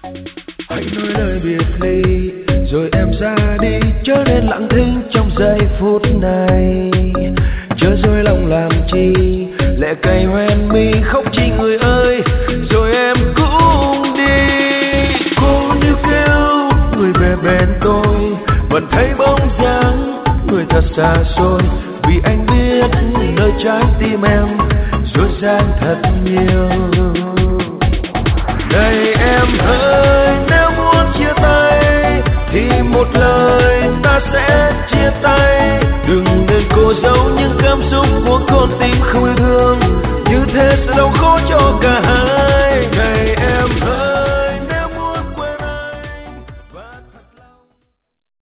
Hãy nói lời biệt ly rồi em ra đi, chớ nên lặng thinh trong giây phút này. Chớ dối lòng làm chi, lệ cay hoen mi khóc chi người ơi, rồi em cũng đi. Cô níu kêu người về bên tôi, vẫn thấy bóng dáng người thật xa xôi, vì anh biết nơi trái tim em dối gian thật nhiều. Này em ơi, nếu muốn chia tay thì một lời ta sẽ chia tay.